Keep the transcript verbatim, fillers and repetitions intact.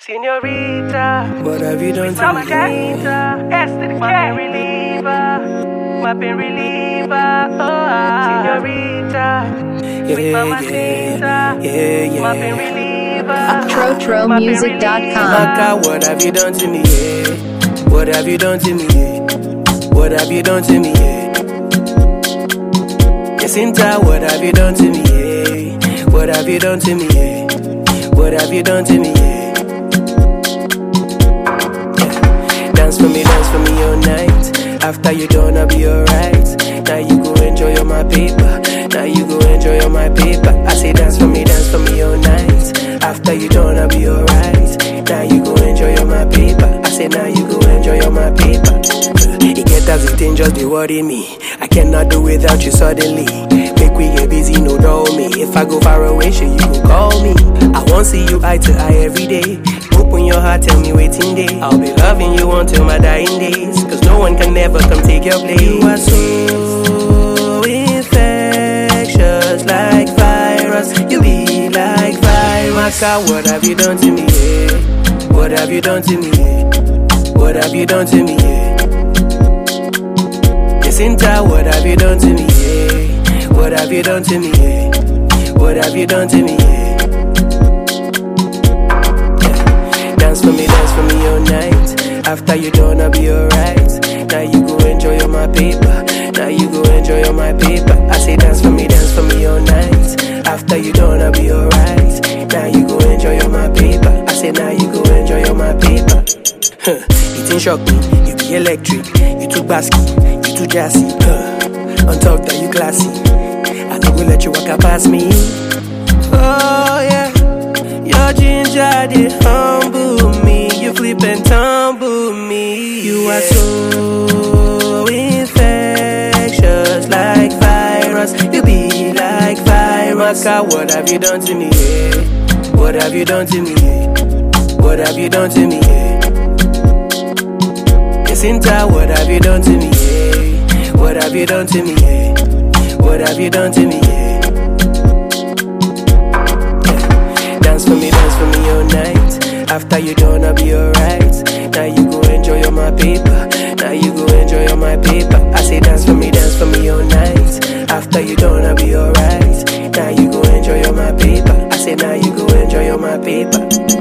Senorita, what have you done to me? S to the K, reliever, my pain reliever. Oh, senorita, yeah, sweet mamacita, yeah, yeah. my pain reliever. Tro Tro Music dot com. Maka, what have you done to me? Yeah? What have you done to me? Yeah? What have you done to me? Yeah? Jacinta, what have you done to me? Yeah? What have you done to me? Yeah? What have you done to me? Yeah? Dance for me, dance for me all night. After you done, I'll be alright. Now you go enjoy all my paper. Now you go enjoy all my paper. I say dance for me, dance for me all night. After you done, I'll be alright. Now you go enjoy all my paper. I say now you go enjoy all my paper. It get as it ain't just be worry me. I cannot do without you suddenly. Make we get busy, no dull me. If I go far away, sure you go call me. I won't see you eye to eye every day. Open your heart, tell me waiting day. I'll be loving you until my dying days. Cause no one can never come take your place. You are so infectious, like virus. You be like virus. Maka, what have you done to me? Yeah? What have you done to me? Yeah? What have you done to me? Yeah? Jacinta, what have you done to me? Yeah? What have you done to me? Yeah? What have you done to me? Yeah? Dance for me, dance for me all night. After you done, I'll be alright. Now you go enjoy all my paper. Now you go enjoy all my paper. I say dance for me, dance for me all night. After you done, I'll be alright. Now you go enjoy all my paper. I say now you go enjoy all my paper. Huh. It ain't shock me, you be electric. You too basky, you too jazzy. Huh. On top that you classy. I don't go let you walk up past me. Oh yeah. Your ginger, they humble me. You flip and tumble me. You are so infectious, like virus. You be like virus. Maka, what have you done to me? Yeah? What have you done to me? Yeah? What have you done to me? Yeah? Jacinta, what have you done to me? Yeah? What have you done to me? Yeah? What have you done to me? Yeah? Dance for me, dance for me all night. After you done, I'll be alright. Now you go enjoy all my paper. Now you go enjoy all my paper. I say dance for me, dance for me all night. After you done, I'll be alright. Now you go enjoy all my paper. I say now you go enjoy all my paper.